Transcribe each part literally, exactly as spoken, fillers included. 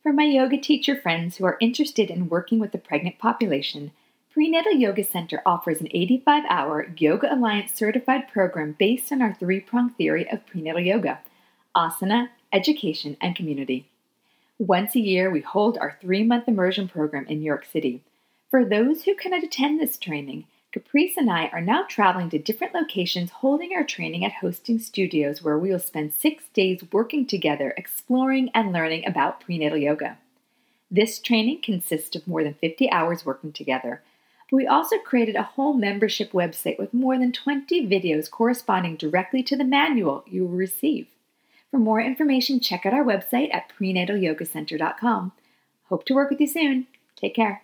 For my yoga teacher friends who are interested in working with the pregnant population, Prenatal Yoga Center offers an eighty-five hour Yoga Alliance certified program based on our three-pronged theory of prenatal yoga: asana, education, and community. Once a year, we hold our three-month immersion program in New York City. For those who cannot attend this training, Caprice and I are now traveling to different locations holding our training at hosting studios where we will spend six days working together, exploring and learning about prenatal yoga. This training consists of more than fifty hours working together, but we also created a whole membership website with more than twenty videos corresponding directly to the manual you will receive. For more information, check out our website at prenatal yoga center dot com. Hope to work with you soon. Take care.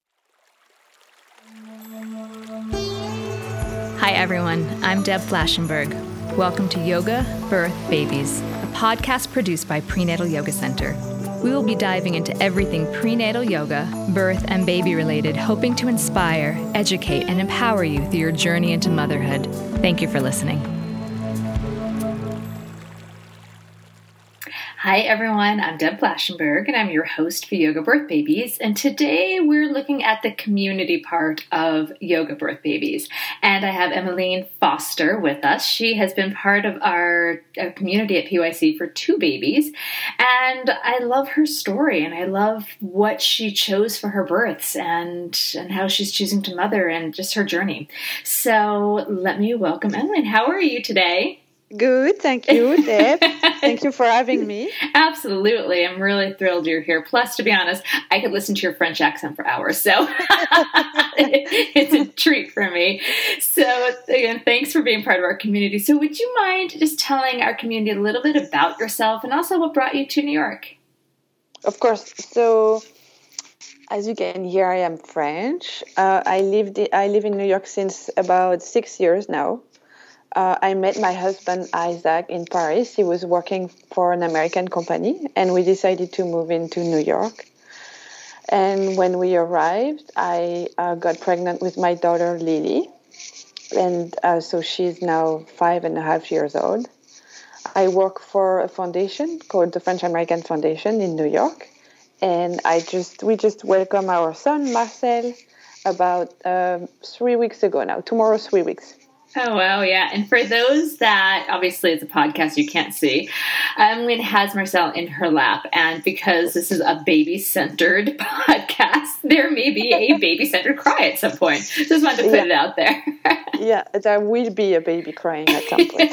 Hi everyone, I'm Deb Flaschenberg. Welcome to Yoga, Birth, Babies, a podcast produced by Prenatal Yoga Center. We will be diving into everything prenatal yoga, birth, and baby related, hoping to inspire, educate, and empower you through your journey into motherhood. Thank you for listening. Hi everyone, I'm Deb Flaschenberg and I'm your host for Yoga Birth Babies, and today we're looking at the community part of Yoga Birth Babies, and I have Emmeline Foster with us. She has been part of our, our community at P Y C for two babies, and I love her story and I love what she chose for her births and, and how she's choosing to mother and just her journey. So let me welcome Emmeline. How are you today? Good, thank you, Deb. Thank you for having me. Absolutely. I'm really thrilled you're here. Plus, to be honest, I could listen to your French accent for hours, so it's a treat for me. So, again, thanks for being part of our community. So would you mind just telling our community a little bit about yourself and also what brought you to New York? Of course. So, as you can hear, I am French. Uh, I, lived, I live in New York since about six years now. Uh, I met my husband, Isaac, in Paris. He was working for an American company, and we decided to move into New York. And when we arrived, I uh, got pregnant with my daughter, Lily. And uh, so she's now five and a half years old. I work for a foundation called the French American Foundation in New York. And I just we just welcomed our son, Marcel, about um, three weeks ago now. Tomorrow, three weeks. Oh, wow, yeah. And for those that, obviously it's a podcast you can't see, Emmeline has Marcel in her lap. And because this is a baby-centered podcast, there may be a baby-centered cry at some point. Just wanted to put yeah. it out there. Yeah, there will be a baby crying at some point.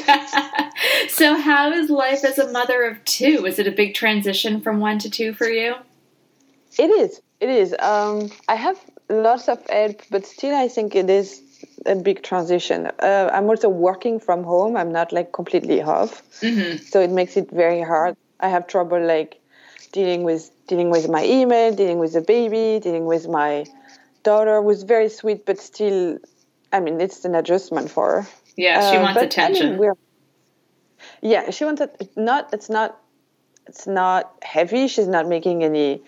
So how is life as a mother of two? Is it a big transition from one to two for you? It is. It is. Um, I have lots of help, but still I think it is a big transition. Uh, I'm also working from home. I'm not like completely off. Mm-hmm. So it makes it very hard. I have trouble like dealing with dealing with my email, dealing with the baby, dealing with my daughter, who's very sweet, but still, I mean, it's an adjustment for her. Yeah, she uh, wants but, attention. I mean, we're, yeah, she wants it. Not, it's not, it's not heavy. She's not making any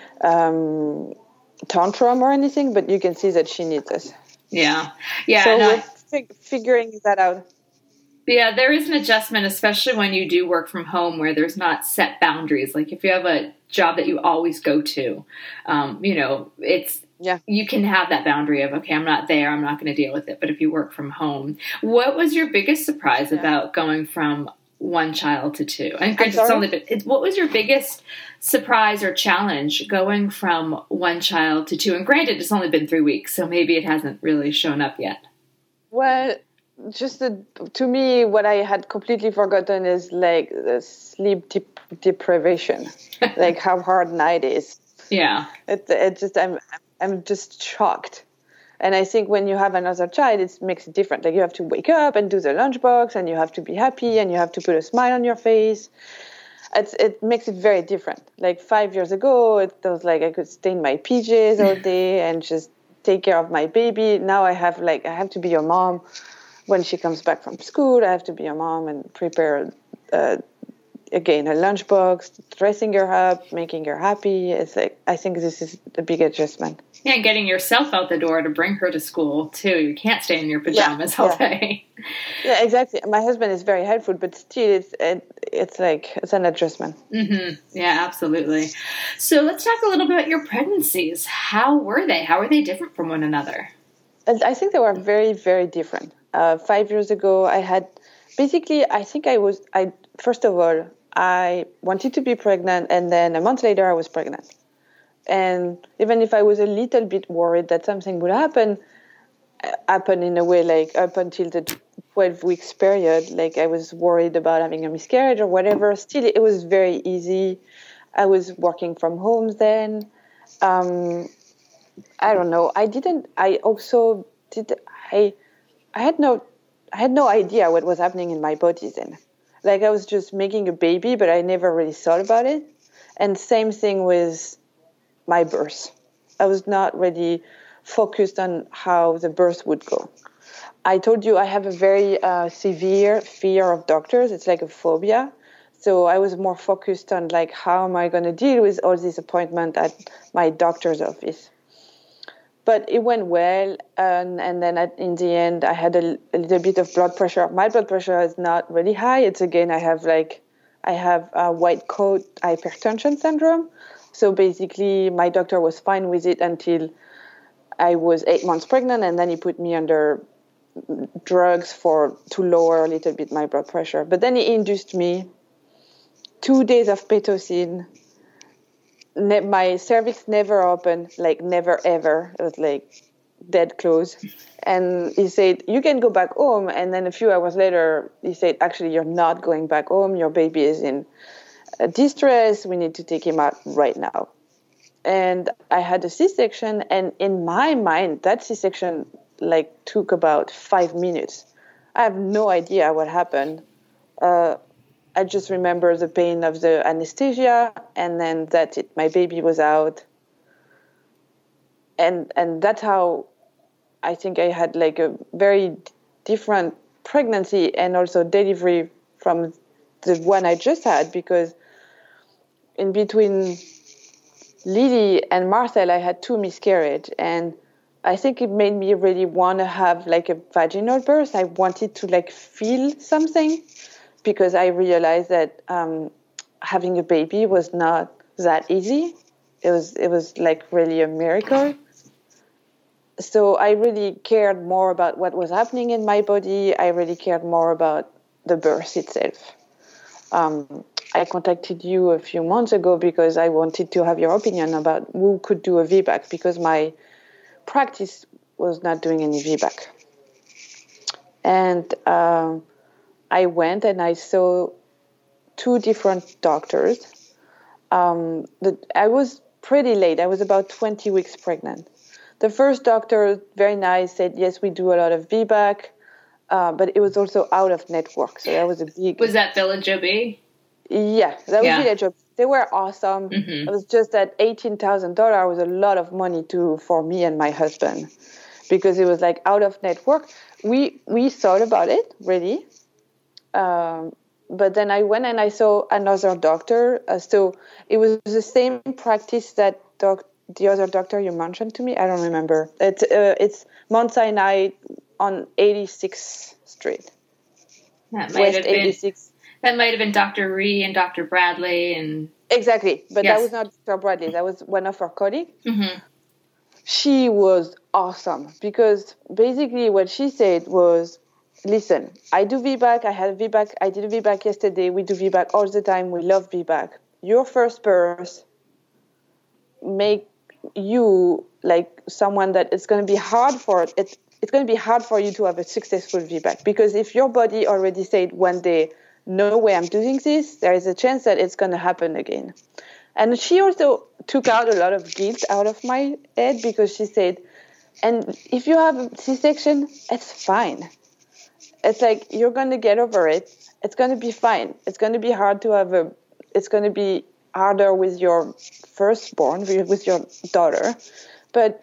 um, tantrum or anything, but you can see that she needs us. Yeah. Yeah. So no, we're fig- figuring that out. Yeah, there is an adjustment, especially when you do work from home where there's not set boundaries. Like if you have a job that you always go to, um, you know, it's, yeah, you can have that boundary of, okay, I'm not there, I'm not going to deal with it. But if you work from home, what was your biggest surprise yeah. about going from one child to two? And it's only been, it's, what was your biggest surprise or challenge going from one child to two? And granted, it's only been three weeks, so maybe it hasn't really shown up yet. Well, just the, to me, what I had completely forgotten is like the sleep dep- deprivation, like how hard night is. Yeah, it, it just I'm I'm just shocked. And I think when you have another child, it makes it different. Like you have to wake up and do the lunchbox, and you have to be happy, and you have to put a smile on your face. It's, it makes it very different. Like five years ago, it was like I could stay in my P Js all day and just take care of my baby. Now I have like I have to be your mom when she comes back from school. I have to be your mom and prepare uh, again, a lunchbox, dressing her up, making her happy. It's like, I think this is a big adjustment. Yeah, and getting yourself out the door to bring her to school, too. You can't stay in your pajamas yeah, all yeah. day. Yeah, exactly. My husband is very helpful, but still, it's it, it's like, it's an adjustment. Mm-hmm. Yeah, absolutely. So let's talk a little bit about your pregnancies. How were they? How are they different from one another? I think they were very, very different. Uh, five years ago, I had, basically, I think I was, I first of all, I wanted to be pregnant, and then a month later, I was pregnant. And even if I was a little bit worried that something would happen, happen in a way, like up until the twelve weeks period, like I was worried about having a miscarriage or whatever. Still, it was very easy. I was working from home then. Um, I don't know. I didn't, I also did, I, I had no, I had no idea what was happening in my body then. Like I was just making a baby, but I never really thought about it. And same thing with my birth. I was not really focused on how the birth would go. I told you I have a very uh, severe fear of doctors. It's like a phobia. So I was more focused on like, how am I going to deal with all these appointments at my doctor's office? But it went well. And, and then at, in the end, I had a, a little bit of blood pressure. My blood pressure is not really high. It's again, I have like, I have a white coat hypertension syndrome. So basically, my doctor was fine with it until I was eight months pregnant, and then he put me under drugs for to lower a little bit my blood pressure. But then he induced me two days of Pitocin. Ne- my cervix never opened, like never ever. It was like dead close. And he said, you can go back home. And then a few hours later, he said, actually, you're not going back home. Your baby is in distress. We need to take him out right now. And I had a C-section, and in my mind, that C-section like took about five minutes. I have no idea what happened. Uh, I just remember the pain of the anesthesia, and then that's it. My baby was out, and and that's how I think I had like a very different pregnancy and also delivery from the one I just had, because in between Lily and Marcel, I had two miscarriages, and I think it made me really want to have like a vaginal birth. I wanted to like feel something, because I realized that um, having a baby was not that easy. It was it was like really a miracle. So I really cared more about what was happening in my body. I really cared more about the birth itself. Um, I contacted you a few months ago because I wanted to have your opinion about who could do a V BAC, because my practice was not doing any V BAC. And um, I went and I saw two different doctors. Um, the, I was pretty late. I was about twenty weeks pregnant. The first doctor, very nice, said, yes, we do a lot of V BAC, uh, but it was also out of network. So that was a big... Was that Village O B? Yeah, that was yeah. Village O B. They were awesome. Mm-hmm. It was just that eighteen thousand dollars was a lot of money to for me and my husband, because it was like out of network. We we thought about it, really. Um, but then I went and I saw another doctor. Uh, so it was the same practice that doc, the other doctor you mentioned to me. I don't remember. It's, uh, it's Mount Sinai on eighty-sixth Street. That might West have been, eighty-six. That might have been Doctor Ree and Doctor Bradley. and Exactly. But yes. That was not Doctor Bradley. That was one of our colleagues. Mm-hmm. She was awesome, because basically what she said was, listen, I do V BAC. I had a V BAC. I did a V BAC yesterday. We do V BAC all the time. We love V BAC. Your first birth make you like someone that it's going to be hard for it. It's going to be hard for you to have a successful V BAC, because if your body already said one day, no way I'm doing this, there is a chance that it's going to happen again. And she also took out a lot of guilt out of my head, because she said, and if you have a C-section, it's fine. It's like, you're going to get over it. It's going to be fine. It's going to be hard to have a, it's going to be harder with your firstborn, with your daughter. But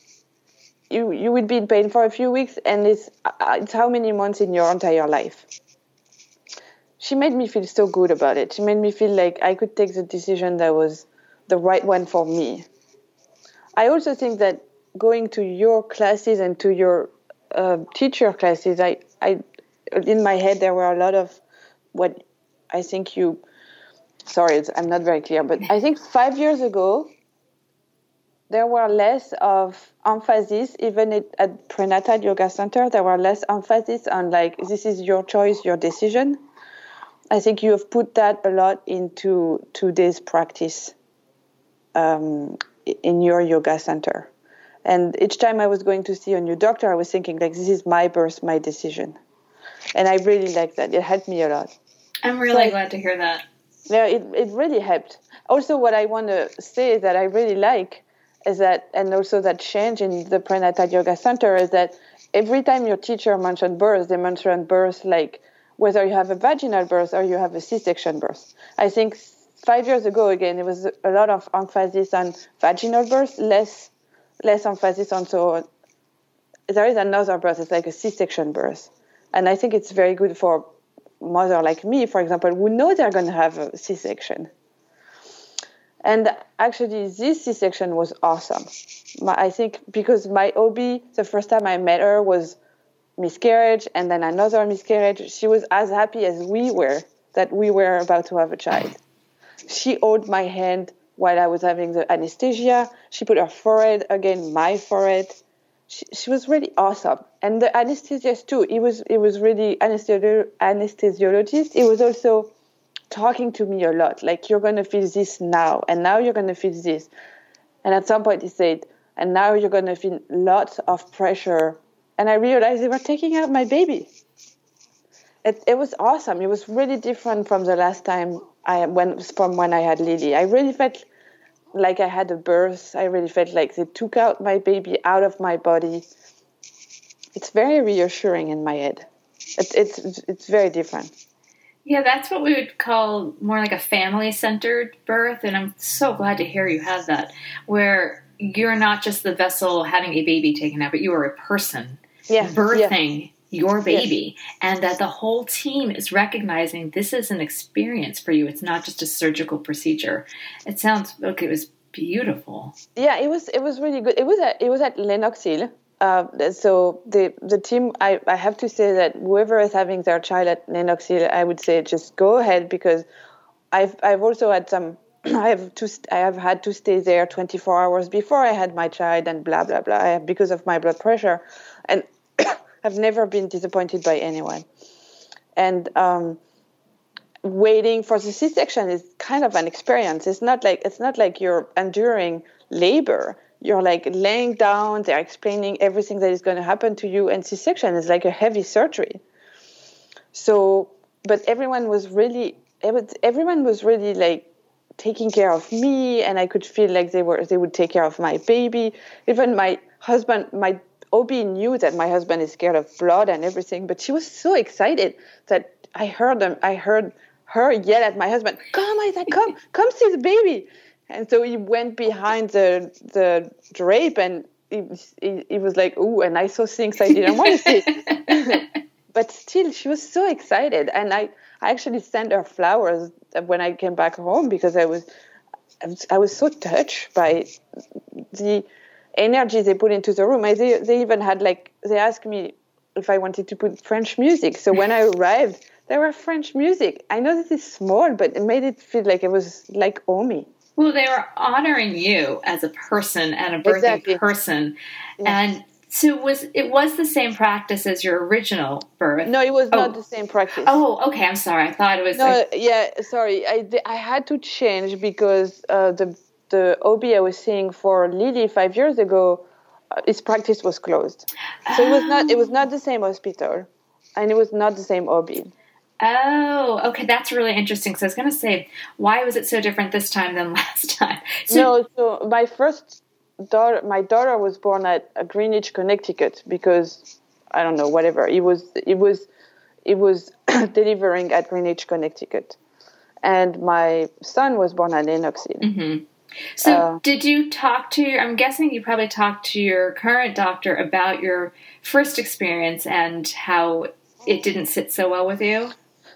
you you will be in pain for a few weeks, and it's, it's how many months in your entire life. she made me feel so good about it. She made me feel like I could take the decision that was the right one for me. I also think that going to your classes and to your uh, teacher classes, I, I, in my head, there were a lot of what I think you, sorry, it's, I'm not very clear, but I think five years ago, there were less of emphasis, even at, at prenatal yoga center, there were less emphasis on like, this is your choice, your decision. I think you have put that a lot into today's practice um, in your yoga center. And each time I was going to see a new doctor, I was thinking like, this is my birth, my decision. And I really like that. It helped me a lot. I'm really so, glad to hear that. Yeah, it, it really helped. Also, what I want to say that I really like is that, and also that change in the prenatal yoga center is that every time your teacher mentioned birth, they mentioned birth like whether you have a vaginal birth or you have a C-section birth. I think five years ago, again, it was a lot of emphasis on vaginal birth, less less emphasis on, so there is another birth, it's like a C-section birth. And I think it's very good for mother like me, for example, who know they're going to have a C-section. And actually, this C-section was awesome. My, I think because my O B, the first time I met her was miscarriage and then another miscarriage. She was as happy as we were that we were about to have a child. She held my hand while I was having the anesthesia. She put her forehead against my forehead. She, she was really awesome. And the anesthesiologist too. He was, he was really anesthesi- anesthesiologist. He was also talking to me a lot, like, you're going to feel this now, and now you're going to feel this. And at some point he said, and now you're going to feel lots of pressure. And I realized they were taking out my baby. It, it was awesome. It was really different from the last time I went, from when I had Lily. I really felt like I had a birth. I really felt like they took out my baby out of my body. It's very reassuring in my head. It, it's it's very different. Yeah, that's what we would call more like a family-centered birth, and I'm so glad to hear you have that, where you're not just the vessel having a baby taken out, but you are a person yeah, birthing yeah. your baby, yeah. and that the whole team is recognizing this is an experience for you. It's not just a surgical procedure. It sounds like it was beautiful. Yeah, it was. It was really good. It was at it was at Lenox Hill. Uh, so the the team, I, I have to say that whoever is having their child at Lenox Hill, I would say just go ahead, because I've I've also had some I have to I have had to stay there twenty-four hours before I had my child and blah blah blah I, because of my blood pressure, and I've never been disappointed by anyone. And um, waiting for the C-section is kind of an experience. It's not like it's not like you're enduring labor. You're like laying down, they're explaining everything that is going to happen to you, and C-section is like a heavy surgery. So, but everyone was really, it was, everyone was really like taking care of me, and I could feel like they were, they would take care of my baby. Even my husband, my O B knew that my husband is scared of blood and everything, but she was so excited that I heard them, I heard her yell at my husband, "Come, I said, come, come see the baby." And so he went behind the the drape, and he, he, he was like, "Ooh!" And I saw things I didn't want to see. But still, she was so excited, and I, I actually sent her flowers when I came back home, because I was, I was, I was so touched by the energy they put into the room. I, they they even had like they asked me if I wanted to put French music. So when I arrived, there were French music. I know this is small, but it made it feel like it was like Omi. Well, they were honoring you as a person and a birthing Exactly. person. Yes. And so was it was the same practice as your original birth? No, it was oh. not the same practice. Oh, okay. I'm sorry. I thought it was. No, like... yeah, sorry. I, I had to change because uh, the the O B I was seeing for Lily five years ago, uh, his practice was closed. So oh. it was not it was not the same hospital, and it was not the same O B. Oh, okay. That's really interesting. So I was going to say, why was it so different this time than last time? So, no, so my first daughter, my daughter was born at Greenwich, Connecticut, because I don't know, whatever. It was, it was, it was delivering at Greenwich, Connecticut, and my son was born at Lenox Hill. Mm-hmm. So uh, did you talk to your, I'm guessing you probably talked to your current doctor about your first experience and how it didn't sit so well with you?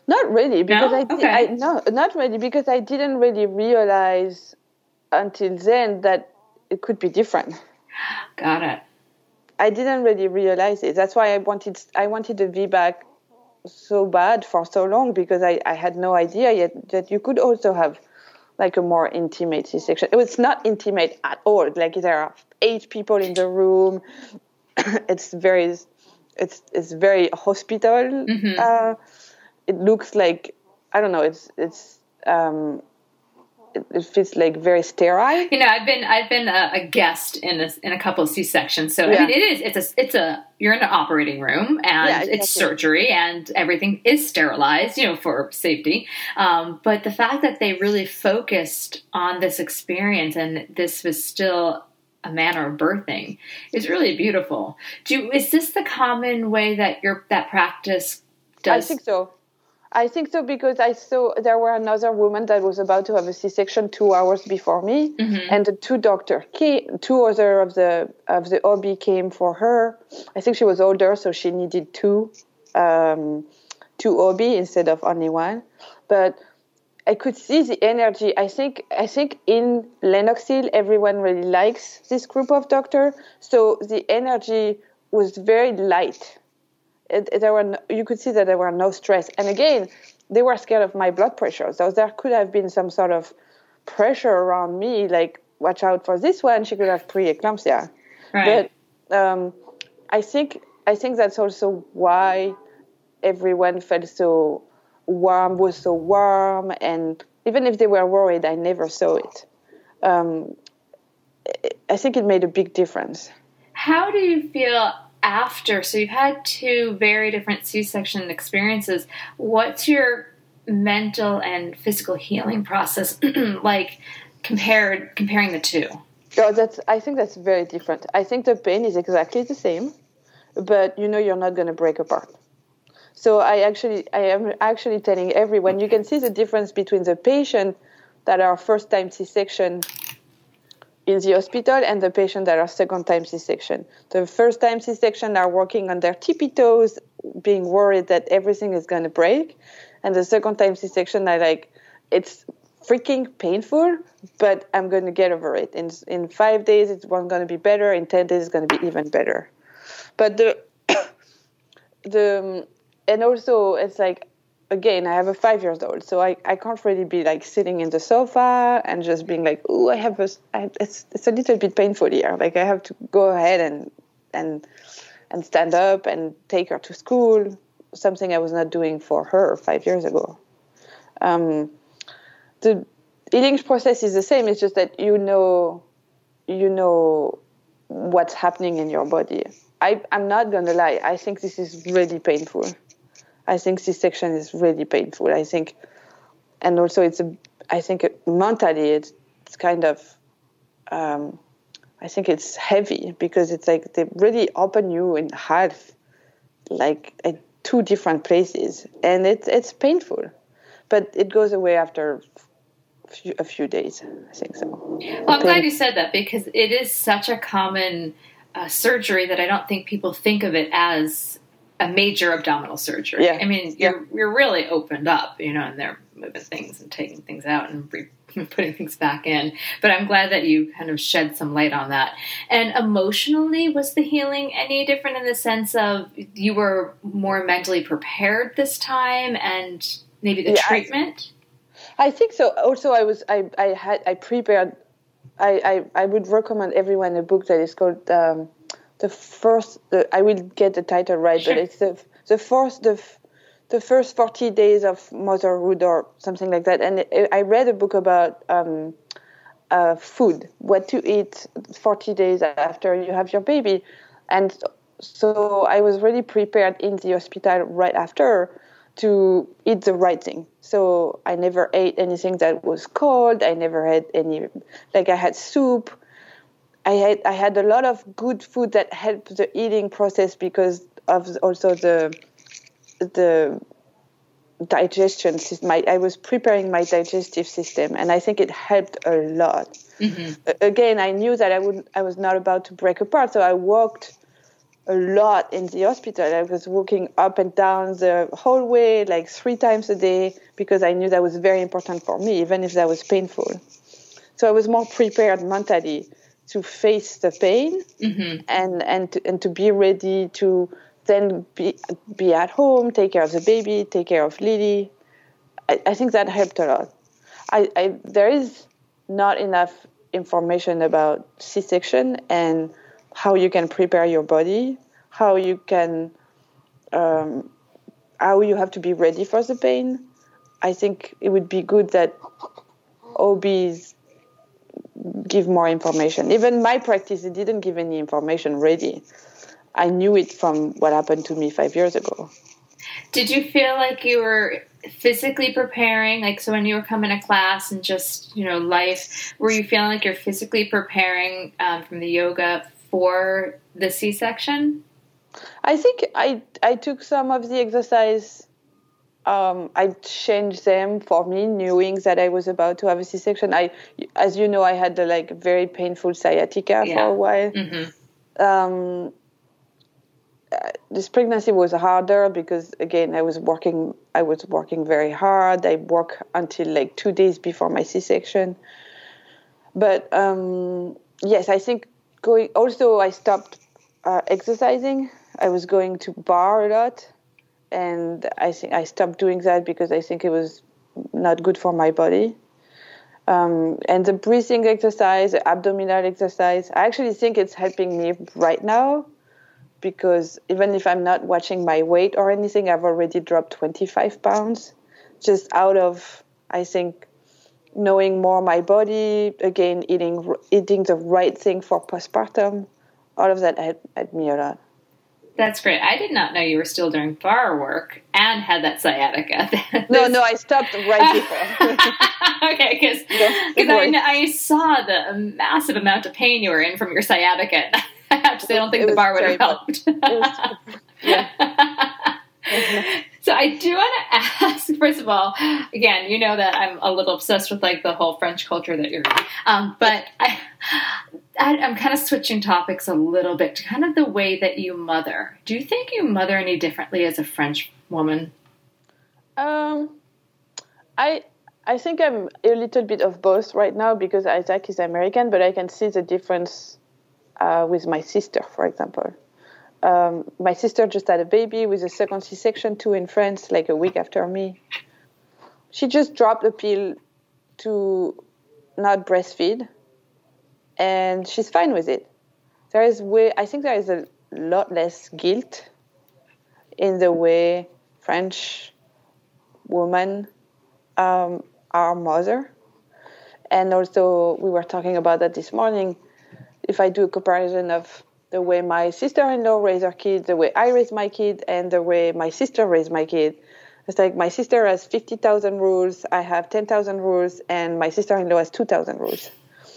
Not really, because No? I, di- Okay. I no, not really, because I didn't really realize until then that it could be different. Got it. I didn't really realize it. That's why I wanted I wanted the V BAC so bad for so long, because I, I had no idea yet that you could also have like a more intimate C-section. It was not intimate at all. Like there are eight people in the room. it's very it's it's very hospital. Mm-hmm. Uh, it looks like I don't know. It's it's um, it, it feels like very sterile. You know, I've been I've been a, a guest in a, in a couple of C-sections, so Yeah. I mean, it is it's a it's a you're in an operating room and Yeah, exactly. it's surgery and everything is sterilized, you know, for safety. Um, but the fact that they really focused on this experience and this was still a manner of birthing is really beautiful. Do is this the common way that your that practice does? I think so. I think so because I saw there were another woman that was about to have a C-section two hours before me, Mm-hmm. and the two doctor came, two other of the of the O B came for her. I think she was older, so she needed two, um, two O B instead of only one. But I could see the energy. I think I think in Lenox Hill, everyone really likes this group of doctors, so the energy was very light. It, it, there were no, you could see that there were no stress, and again, they were scared of my blood pressure. So there could have been some sort of pressure around me, like watch out for this one. She could have preeclampsia. Right. But um, I think I think that's also why everyone felt so warm, was so warm, and even if they were worried, I never saw it. Um, I think it made a big difference. How do you feel after? So you've had two very different C-section experiences. What's your mental and physical healing process like compared comparing the two? Oh, that's. I think that's very different. I think the pain is exactly the same, but you know you're not going to break apart. So I actually, I am actually telling everyone, you can see the difference between the patient that are first-time C-section in the hospital and the patient that are second-time C-section. The first-time C-section are working on their tippy toes, being worried that everything is going to break. And the second-time C-section are like, it's freaking painful, but I'm going to get over it. In in five days, it's going to be better. In ten days, it's going to be even better. But the the and also it's like, again, I have a five years old, so I, I can't really be like sitting in the sofa and just being like, oh, I have a, I, it's it's a little bit painful here. Like I have to go ahead and and and stand up and take her to school, something I was not doing for her five years ago. Um, the healing process is the same. It's just that you know, you know what's happening in your body. I, I'm not gonna lie. I think this is really painful. I think C-section is really painful. I think, and also it's a. I think it, mentally it's, it's kind of. Um, I think it's heavy because it's like they really open you in half, like at two different places, and it's it's painful, but it goes away after a few, a few days. I think so. Well, I'm glad you said that because it is such a common uh, surgery that I don't think people think of it as a major abdominal surgery. Yeah. I mean, you're yeah. you're really opened up, you know, and they're moving things and taking things out and re- putting things back in. But I'm glad that you kind of shed some light on that. And emotionally, was the healing any different in the sense of you were more mentally prepared this time, and maybe the yeah, treatment? I, I think so. Also, I was I I had I prepared. I I, I would recommend everyone a book that is called. Um, The first, the, I will get the title right, sure. but it's the the first the the first forty days of motherhood or something like that. And it, I read a book about um, uh, food, what to eat forty days after you have your baby, and so I was really prepared in the hospital right after to eat the right thing. So I never ate anything that was cold. I never had any, like I had soup. I had I had a lot of good food that helped the eating process because of also the the digestion system. I, I was preparing my digestive system, and I think it helped a lot. Mm-hmm. Again, I knew that I would I was not about to break apart, so I walked a lot in the hospital. I was walking up and down the hallway like three times a day because I knew that was very important for me, even if that was painful. So I was more prepared mentally to face the pain mm-hmm. and and to, and to be ready to then be be at home, take care of the baby, take care of Lily. I, I think that helped a lot. I, I there is not enough information about C-section and how you can prepare your body, how you can, um, how you have to be ready for the pain. I think it would be good that O Bs give more information. Even my practice, it didn't give any information ready. I knew it from what happened to me five years ago. Did you feel like you were physically preparing? Like, so when you were coming to class and just, you know, life, were you feeling like you're physically preparing um, from the yoga for the C-section? I think I I took some of the exercise. Um, I changed them for me, knowing that I was about to have a C-section. I, as you know, I had the like very painful sciatica yeah. for a while. Mm-hmm. Um, this pregnancy was harder because again I was working. I was working very hard. I worked until like two days before my C-section. But um, yes, I think going. Also, I stopped uh, exercising. I was going to bar a lot. And I think I stopped doing that because I think it was not good for my body. Um, and the breathing exercise, the abdominal exercise, I actually think it's helping me right now because even if I'm not watching my weight or anything, I've already dropped twenty-five pounds just out of, I think, knowing more my body, again, eating eating the right thing for postpartum. All of that helped, helped me a lot. That's great. I did not know you were still doing bar work and had that sciatica. no, no, I stopped right before. Okay, because I, I saw the massive amount of pain you were in from your sciatica. I have to say, I don't think the bar would have helped. Yeah. So I do want to ask, first of all, again, you know that I'm a little obsessed with like the whole French culture that you're, um, but I, I, I'm kind of switching topics a little bit to kind of the way that you mother. Do you think you mother any differently as a French woman? Um, I I think I'm a little bit of both right now because Isaac is American, but I can see the difference uh, with my sister, for example. Um, my sister just had a baby with a second C-section too in France, like a week after me. She just dropped a pill to not breastfeed, and she's fine with it. There is way, I think there is a lot less guilt in the way French women um, are mother. And also, we were talking about that this morning. If I do a comparison of the way my sister-in-law raised her kid, the way I raised my kid, and the way my sister raised my kid. It's like my sister has fifty thousand rules, I have ten thousand rules, and my sister-in-law has two thousand rules.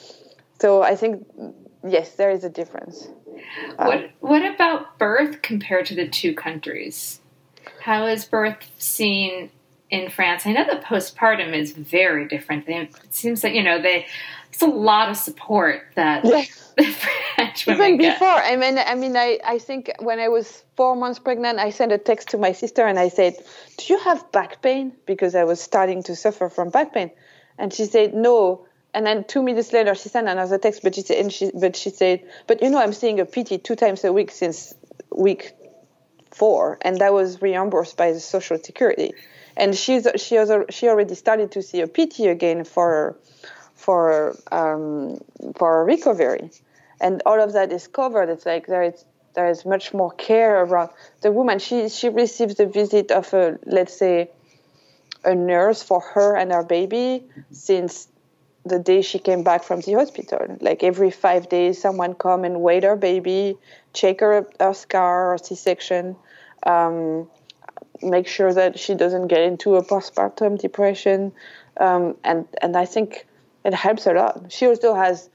So I think, yes, there is a difference. What um, What about birth compared to the two countries? How is birth seen in France? I know the postpartum is very different. It seems like, you know, they it's a lot of support that yes. the French women Even get. before, I mean, I mean, I, I think when I was four months pregnant, I sent a text to my sister and I said, "Do you have back pain?" Because I was starting to suffer from back pain, and she said no. And then two minutes later, she sent another text, but she said, and she, but she said, "But you know, I'm seeing a P T two times a week since week four, and that was reimbursed by the Social Security." And she's she also she already started to see a P T again for for um, for recovery, and all of that is covered. It's like there is there is much more care around the woman. She she receives the visit of a, let's say, a nurse for her and her baby since the day she came back from the hospital. Like every five days, someone come and weigh her baby, check her her scar or C-section. Um, make sure that she doesn't get into a postpartum depression. Um, and, and I think it helps a lot. She also has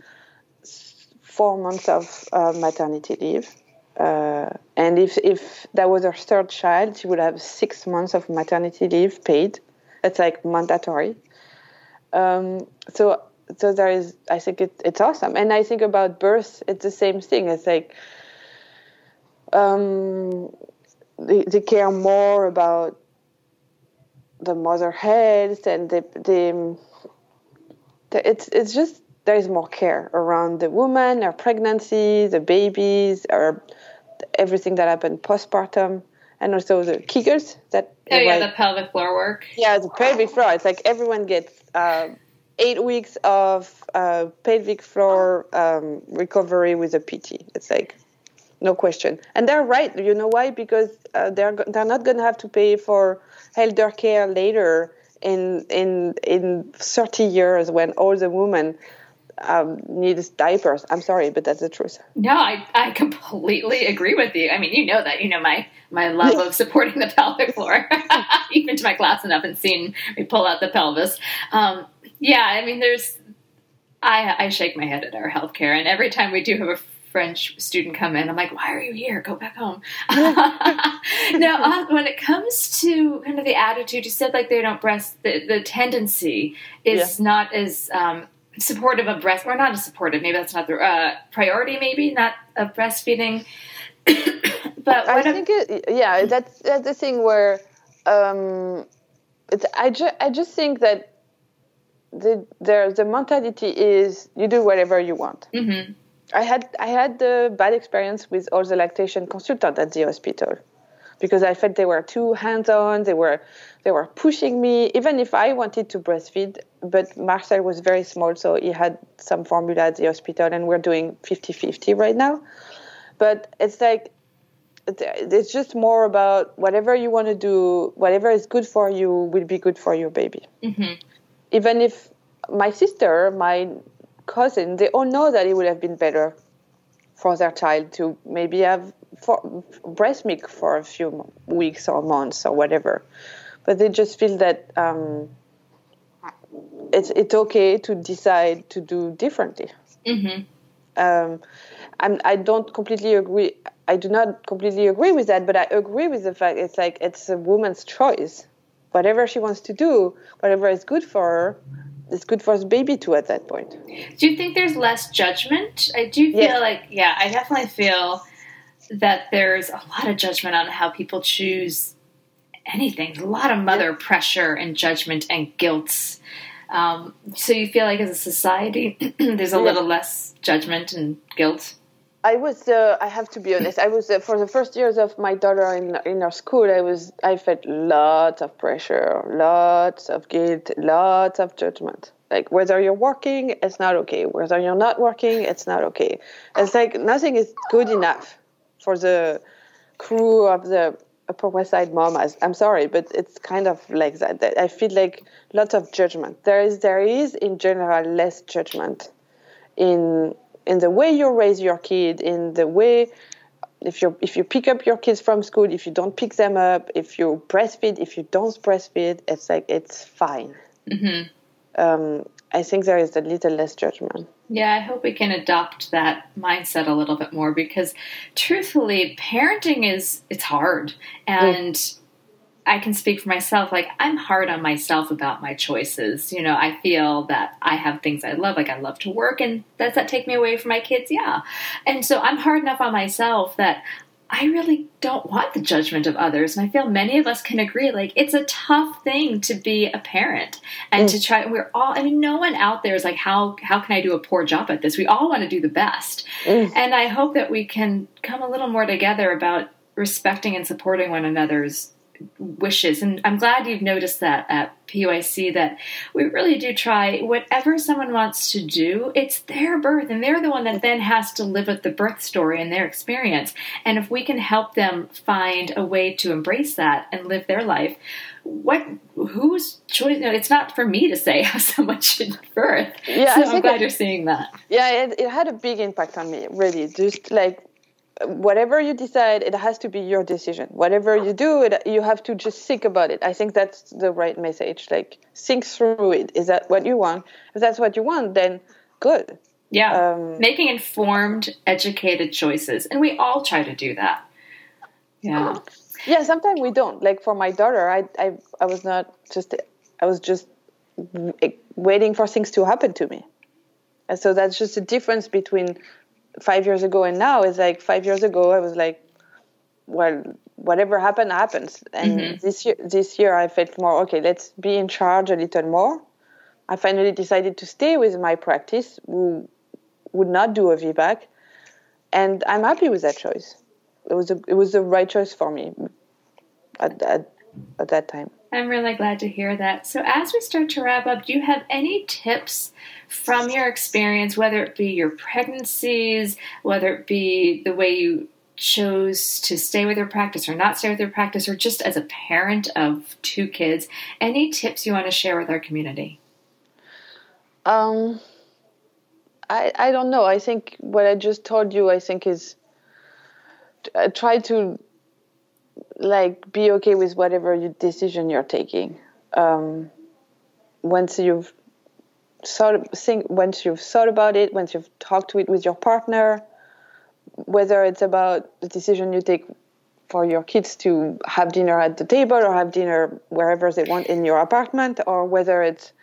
four months of uh, maternity leave. Uh, and if, if that was her third child, she would have six months of maternity leave paid. It's like mandatory. Um, so, so there is, I think it, it's awesome. And I think about birth, it's the same thing. It's like, um, they, they care more about the mother health, and they, they, they, it's it's just there is more care around the woman, her pregnancy, the babies, or everything that happened postpartum, and also the Kegels. That oh yeah, the pelvic floor work. Yeah, the pelvic floor. It's like everyone gets uh, eight weeks of uh, pelvic floor um, recovery with a P T. It's like no question, and they're right. You know why? Because uh, they're they're not going to have to pay for elder care later in in in thirty years when all the women um, need diapers. I'm sorry, but that's the truth. No, I, I completely agree with you. I mean, you know that. You know my, my love of supporting the pelvic floor. You've been to my class enough and seen me pull out the pelvis. Um, yeah, I mean, there's I I shake my head at our healthcare, and every time we do have a French student come in, I'm like, why are you here? Go back home. Now, uh, when it comes to kind of the attitude, you said like they don't breast, the, the tendency is yeah. not as um, supportive of breast, or not as supportive, maybe that's not the uh, priority, maybe not of breastfeeding. But I think, it, yeah, that's, that's the thing where um, it's, I, ju- I just think that the, the, the mentality is you do whatever you want. Mm-hmm. I had I had the bad experience with all the lactation consultants at the hospital because I felt they were too hands-on. They were they were pushing me, even if I wanted to breastfeed. But Marcel was very small, so he had some formula at the hospital, and we're doing fifty-fifty right now. But it's like it's just more about whatever you want to do, whatever is good for you will be good for your baby. Mm-hmm. Even if my sister, my cousin, they all know that it would have been better for their child to maybe have for, breast milk for a few weeks or months or whatever, but they just feel that um, it's it's okay to decide to do differently. Mm-hmm. Um, I'm, I don't completely agree. I do not completely agree with that, but I agree with the fact it's like it's a woman's choice. Whatever she wants to do, whatever is good for her, it's good for the baby too at that point. Do you think there's less judgment? I do feel yes. like, yeah, I definitely feel that there's a lot of judgment on how people choose anything. There's a lot of mother yeah. pressure and judgment and guilt. Um, so you feel like as a society, there's a yeah. little less judgment and guilt? I was, uh, I have to be honest, I was, uh, for the first years of my daughter in in our school, I was, I felt lots of pressure, lots of guilt, lots of judgment. Like whether you're working, it's not okay. Whether you're not working, it's not okay. It's like nothing is good enough for the crew of the Upper West Side mamas. I'm sorry, but it's kind of like that. I feel like lots of judgment. There is, there is in general less judgment in in the way you raise your kid, in the way if you if you pick up your kids from school, if you don't pick them up, if you breastfeed, if you don't breastfeed, it's like it's fine. Mm-hmm. Um, I think there is a little less judgment. Yeah, I hope we can adopt that mindset a little bit more because, truthfully, parenting is it's hard, and mm. I can speak for myself. Like, I'm hard on myself about my choices. You know, I feel that I have things I love. Like, I love to work, and does that take me away from my kids? Yeah. And so I'm hard enough on myself that I really don't want the judgment of others. And I feel many of us can agree, like, it's a tough thing to be a parent and mm. to try. We're all, I mean, no one out there is like, how, how can I do a poor job at this? We all want to do the best. Mm. And I hope that we can come a little more together about respecting and supporting one another's wishes. And I'm glad you've noticed that at P U I C, that we really do try whatever someone wants to do, it's their birth, and they're the one that then has to live with the birth story and their experience. And if we can help them find a way to embrace that and live their life, what, whose choice, you know, it's not for me to say how someone should birth. Yeah, so I'm glad it, you're seeing that. Yeah, it, it had a big impact on me, really. Just like, whatever you decide, it has to be your decision. Whatever you do, it, you have to just think about it. I think that's the right message. Like, think through it. Is that what you want? If that's what you want, then good. Yeah. Um, Making informed, educated choices. And we all try to do that. Yeah. Yeah, sometimes we don't. Like for my daughter, I, I, I was not just, I was just waiting for things to happen to me. And so that's just a difference between five years ago and now. Is like five years ago I was like, well, whatever happened, happens. And Mm-hmm. this year, this year I felt more, okay, let's be in charge a little more. I finally decided to stay with my practice, who would not do a V BAC. And I'm happy with that choice. It was a, it was the right choice for me at, at, at that time. I'm really glad to hear that. So as we start to wrap up, do you have any tips from your experience, whether it be your pregnancies, whether it be the way you chose to stay with your practice or not stay with your practice, or just as a parent of two kids, any tips you want to share with our community? Um, I I don't know. I think what I just told you, I think is uh, try to like be okay with whatever you, decision you're taking. Um, once you've thought think once you've thought about it, once you've talked to it with your partner, whether it's about the decision you take for your kids to have dinner at the table or have dinner wherever they want in your apartment, or whether it's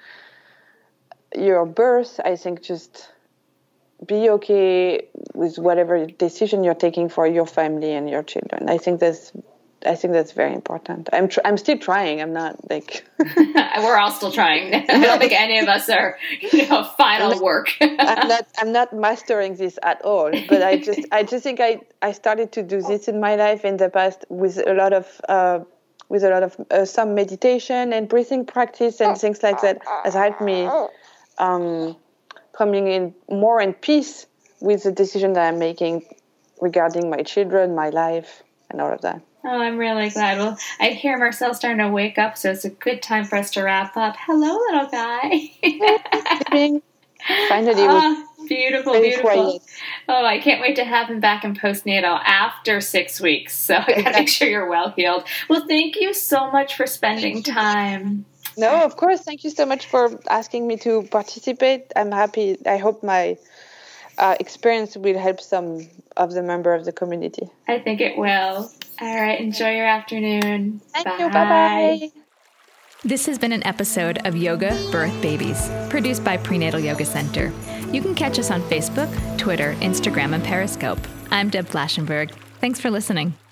your birth, I think just be okay with whatever decision you're taking for your family and your children. I think that's I think that's very important. I'm tr- I'm still trying. I'm not like we're all still trying. I don't think any of us are, you know, final I'm work. I'm not I'm not mastering this at all. But I just I just think I, I started to do this in my life in the past with a lot of uh, with a lot of uh, some meditation and breathing practice and things like that has helped me um, coming in more in peace with the decision that I'm making regarding my children, my life, and all of that. Oh, I'm really glad. Well, I hear Marcel starting to wake up, so it's a good time for us to wrap up. Hello, little guy. Finally. Oh, beautiful, very beautiful. quiet. Oh, I can't wait to have him back in postnatal after six weeks. So I got to make sure you're well healed. Well, thank you so much for spending time. No, of course. Thank you so much for asking me to participate. I'm happy. I hope my uh, experience will help some of the member of the community. I think it will. All right. Enjoy your afternoon. Thank Bye. you. Bye-bye. This has been an episode of Yoga Birth Babies, produced by Prenatal Yoga Center. You can catch us on Facebook, Twitter, Instagram, and Periscope. I'm Deb Flaschenberg. Thanks for listening.